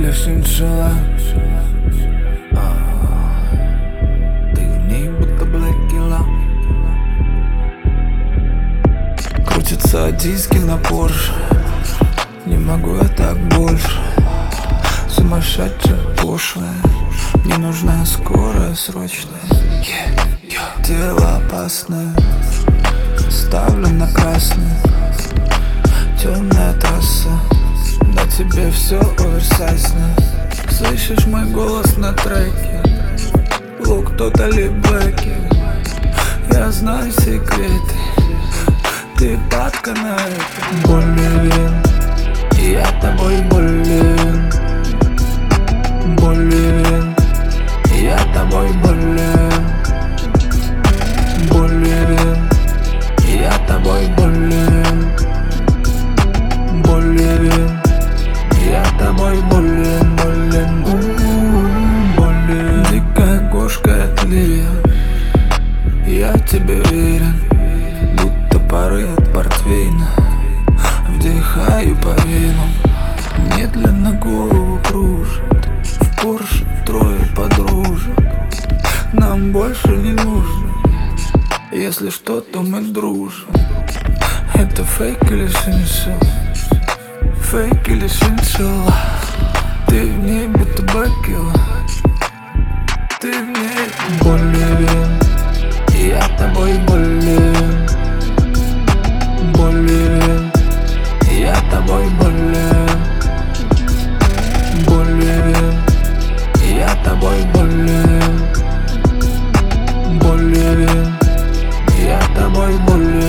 лишь иншалла. Ты в ней будто блэкила. Крутятся диски на Порше. Не могу я так больше. Сумасшедшая, пошлая. Мне нужна скорая, срочная. Тело опасное, ставлю на красный. Темная трасса, на тебе все оверсайзно. Слышишь мой голос на треке? Лук, тотали блэки. Я знаю секреты, ты падка на это. Болен, и я тобой болен. Болен, и я тобой болен. Болен, и я тобой болен. Болен, и я тобой болен, болен, болен. Дикая кошка от лилия, я тебе верен, будто пары от портвейна. Вдыхаю по венам, медленно голову кружит. В Порше трое подружек, нам больше не нужно. Если что, то мы дружим. Это фейк или шиншилла? Фейк или шиншилла? Ты в ней будто бакила. Ты в ней болен, и я тобой болен. Болен, и я тобой болен. Болен, и я тобой болен. Болен, я тобой болен.